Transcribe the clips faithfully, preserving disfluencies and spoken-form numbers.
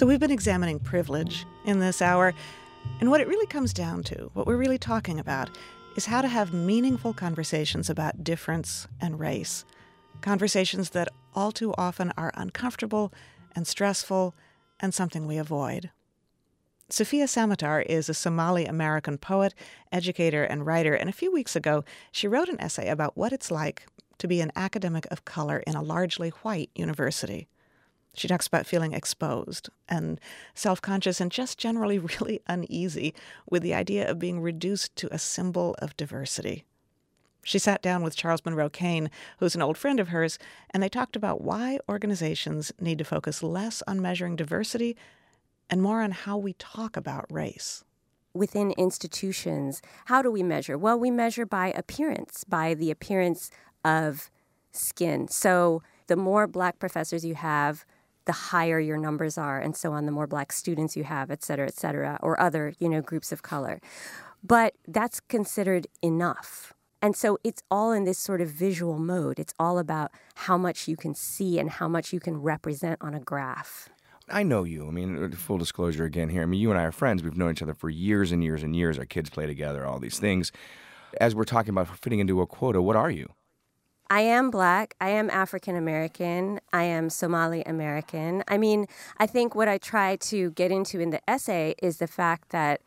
So we've been examining privilege in this hour, and what it really comes down to, what we're really talking about, is how to have meaningful conversations about difference and race. Conversations that all too often are uncomfortable and stressful and something we avoid. Safiya Samatar is a Somali-American poet, educator, and writer, and a few weeks ago she wrote an essay about what it's like to be an academic of color in a largely white university. She talks about feeling exposed and self-conscious and just generally really uneasy with the idea of being reduced to a symbol of diversity. She sat down with Charles Monroe Kane, who's an old friend of hers, and they talked about why organizations need to focus less on measuring diversity and more on how we talk about race. Within institutions, how do we measure? Well, we measure by appearance, by the appearance of skin. So the more Black professors you have, the higher your numbers are, and so on, the more Black students you have, et cetera, et cetera, or other, you know, groups of color. But that's considered enough. And so it's all in this sort of visual mode. It's all about how much you can see and how much you can represent on a graph. I know you. I mean, full disclosure again here. I mean, you and I are friends. We've known each other for years and years and years. Our kids play together, all these things. As we're talking about fitting into a quota, what are you? I am Black. I am African American. I am Somali American. I mean, I think what I try to get into in the essay is the fact that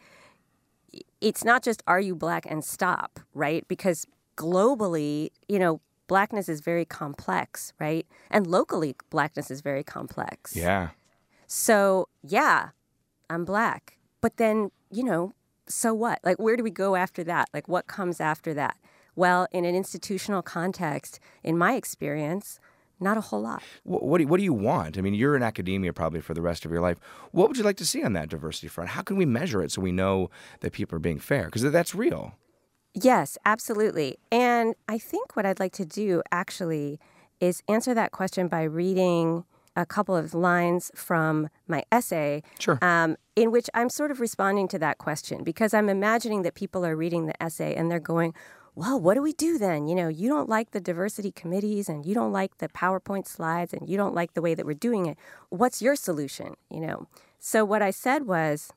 it's not just are you Black and stop, right? Because globally, you know, Blackness is very complex, right? And locally, Blackness is very complex. Yeah. So, yeah, I'm Black. But then, you know, so what? Like, where do we go after that? Like, what comes after that? Well, in an institutional context, in my experience, not a whole lot. What, what, do, what do you want? I mean, you're in academia probably for the rest of your life. What would you like to see on that diversity front? How can we measure it so we know that people are being fair? Because that's real. Yes, absolutely. And I think what I'd like to do, actually, is answer that question by reading a couple of lines from my essay, sure. um, in which I'm sort of responding to that question, because I'm imagining that people are reading the essay and they're going, well, what do we do then? You know, you don't like the diversity committees and you don't like the PowerPoint slides and you don't like the way that we're doing it. What's your solution? You know, so what I said was,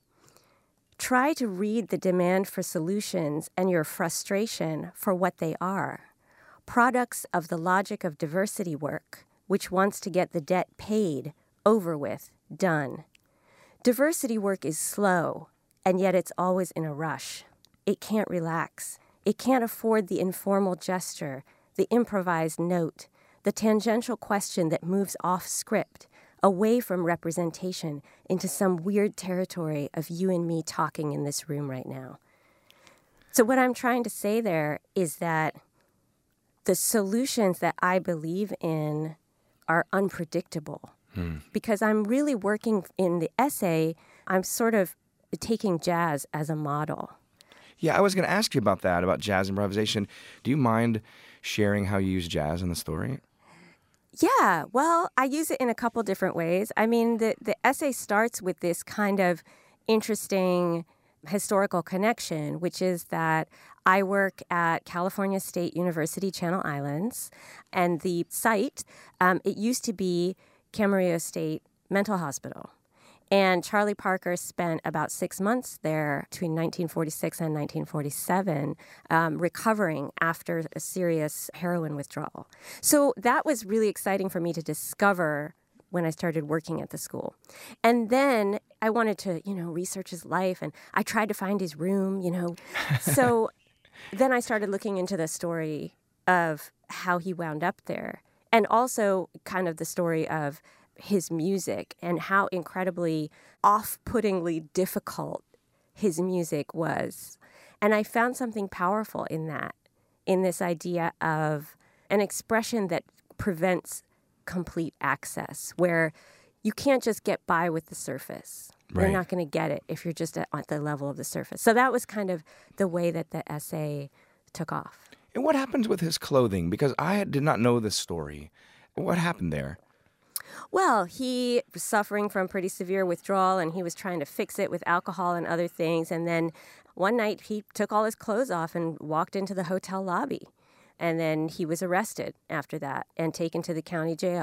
try to read the demand for solutions and your frustration for what they are. Products of the logic of diversity work, which wants to get the debt paid, over with, done. Diversity work is slow, and yet it's always in a rush. It can't relax. It can't afford the informal gesture, the improvised note, the tangential question that moves off script, away from representation into some weird territory of you and me talking in this room right now. So what I'm trying to say there is that the solutions that I believe in are unpredictable. Hmm. Because I'm really working in the essay, I'm sort of taking jazz as a model. Yeah, I was going to ask you about that, about jazz improvisation. Do you mind sharing how you use jazz in the story? Yeah, well, I use it in a couple different ways. I mean, the, the essay starts with this kind of interesting historical connection, which is that I work at California State University, Channel Islands, and the site, um, it used to be Camarillo State Mental Hospital. And Charlie Parker spent about six months there between nineteen forty-six and nineteen forty-seven um, recovering after a serious heroin withdrawal. So that was really exciting for me to discover when I started working at the school. And then I wanted to, you know, research his life, and I tried to find his room, you know. So then I started looking into the story of how he wound up there, and also kind of the story of his music and how incredibly off-puttingly difficult his music was. And I found something powerful in that, in this idea of an expression that prevents complete access, where you can't just get by with the surface. Right. You're not going to get it if you're just at, at the level of the surface. So that was kind of the way that the essay took off. And what happens with his clothing? Because I did not know this story. What happened there? Well, he was suffering from pretty severe withdrawal, and he was trying to fix it with alcohol and other things. And then one night he took all his clothes off and walked into the hotel lobby. And then he was arrested after that and taken to the county jail.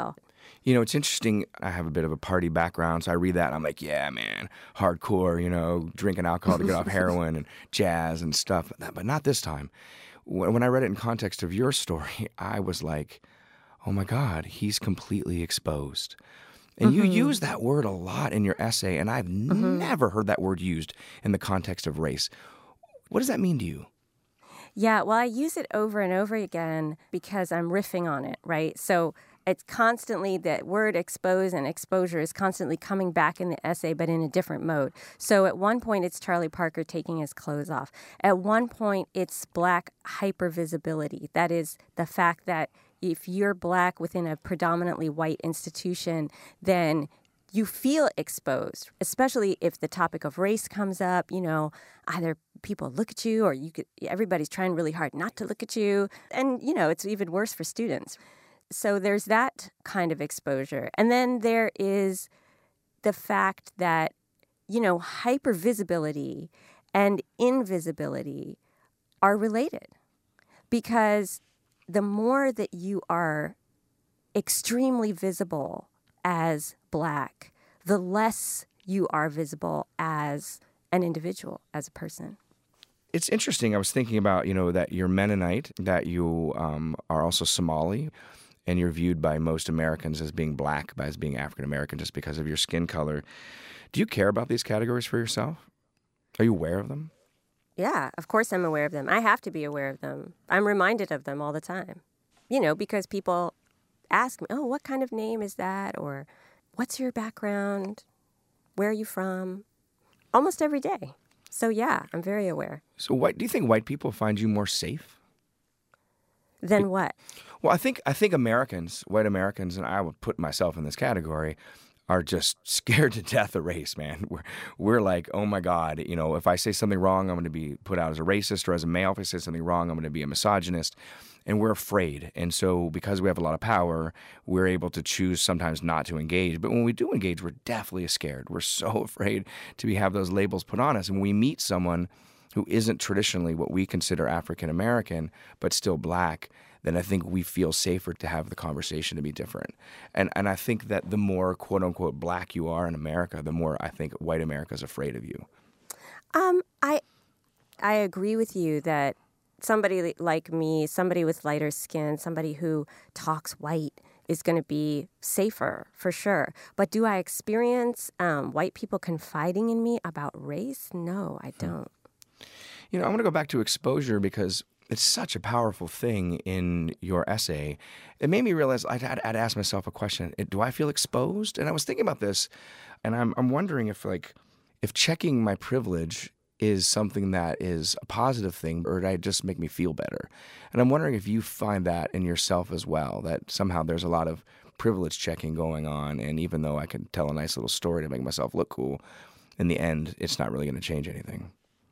You know, it's interesting. I have a bit of a party background, so I read that and I'm like, yeah, man, hardcore, you know, drinking alcohol to get off heroin and jazz and stuff. But not this time. When I read it in context of your story, I was like, oh my God, he's completely exposed. And mm-hmm. you use that word a lot in your essay, and I've mm-hmm. never heard that word used in the context of race. What does that mean to you? Yeah, well, I use it over and over again because I'm riffing on it, right? So it's constantly, that word expose and exposure is constantly coming back in the essay, but in a different mode. So at one point, it's Charlie Parker taking his clothes off. At one point, it's Black hypervisibility. That is the fact that if you're Black within a predominantly white institution, then you feel exposed, especially if the topic of race comes up. You know, either people look at you or you could, everybody's trying really hard not to look at you. And, you know, it's even worse for students. So there's that kind of exposure. And then there is the fact that, you know, hypervisibility and invisibility are related, because the more that you are extremely visible as Black, the less you are visible as an individual, as a person. It's interesting. I was thinking about, you know, that you're Mennonite, that you um, are also Somali, and you're viewed by most Americans as being Black, as being African American, just because of your skin color. Do you care about these categories for yourself? Are you aware of them? Yeah, of course I'm aware of them. I have to be aware of them. I'm reminded of them all the time. You know, because people ask me, oh, what kind of name is that? Or what's your background? Where are you from? Almost every day. So yeah, I'm very aware. So what, do you think white people find you more safe? Than what? Well, I think I think Americans, white Americans, and I would put myself in this category, are just scared to death of race, man. We're, we're like, oh my God, you know, if I say something wrong, I'm going to be put out as a racist, or as a male, if I say something wrong, I'm going to be a misogynist. And we're afraid. And so because we have a lot of power, we're able to choose sometimes not to engage. But when we do engage, we're definitely scared. We're so afraid to be have those labels put on us. And when we meet someone who isn't traditionally what we consider African American, but still Black, then I think we feel safer to have the conversation to be different. And and I think that the more quote unquote Black you are in America, the more I think white America is afraid of you. Um, I I agree with you that somebody like me, somebody with lighter skin, somebody who talks white is going to be safer for sure. But do I experience um, white people confiding in me about race? No, I don't. You know, I want to go back to exposure because it's such a powerful thing in your essay. It made me realize I'd, I'd, I'd ask myself a question: do I feel exposed? And I was thinking about this, and I'm I'm wondering if like if checking my privilege is something that is a positive thing, or did it just make me feel better? And I'm wondering if you find that in yourself as well, that somehow there's a lot of privilege checking going on, and even though I can tell a nice little story to make myself look cool, in the end, it's not really going to change anything.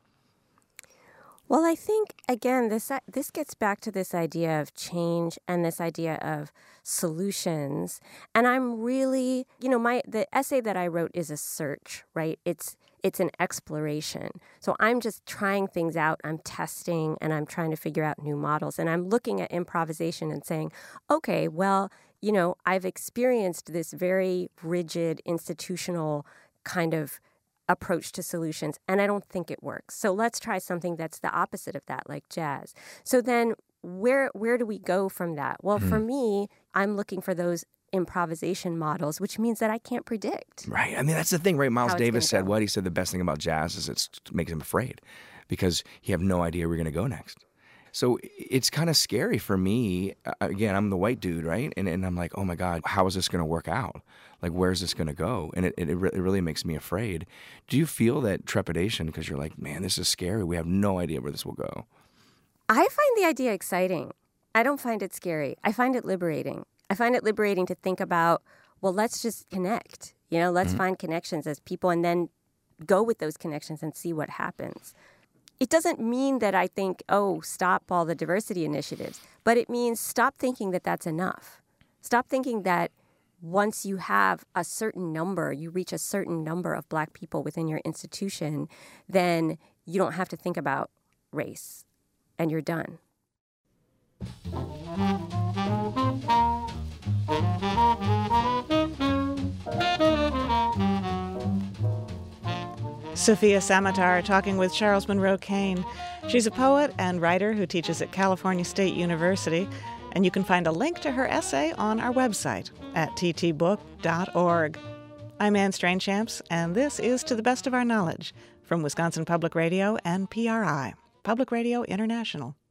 Well, I think, again, this this gets back to this idea of change and this idea of solutions. And I'm really, you know, my the essay that I wrote is a search, right? It's it's an exploration. So I'm just trying things out. I'm testing and I'm trying to figure out new models. And I'm looking at improvisation and saying, okay, well, you know, I've experienced this very rigid institutional kind of approach to solutions, and I don't think it works. So let's try something that's the opposite of that, like jazz. So then where where do we go from that? Well, mm-hmm. for me, I'm looking for those improvisation models, which means that I can't predict. Right. I mean, that's the thing, right? Miles Davis said what? He said the best thing about jazz is it's, it makes him afraid because you have no idea where you're going to go next. So it's kind of scary for me. Again, I'm the white dude, right? And and I'm like, oh my God, how is this going to work out? Like, where's this going to go? And it, it, it really makes me afraid. Do you feel that trepidation because you're like, man, this is scary. We have no idea where this will go. I find the idea exciting. I don't find it scary. I find it liberating. I find it liberating to think about, well, let's just connect. You know, let's mm-hmm. find connections as people and then go with those connections and see what happens. It doesn't mean that I think, oh, stop all the diversity initiatives, but it means stop thinking that that's enough. Stop thinking that once you have a certain number, you reach a certain number of Black people within your institution, then you don't have to think about race and you're done. Sophia Samatar talking with Charles Monroe Kane. She's a poet and writer who teaches at California State University, and you can find a link to her essay on our website at t t book dot org. I'm Anne Strainchamps, and this is To the Best of Our Knowledge from Wisconsin Public Radio and P R I, Public Radio International.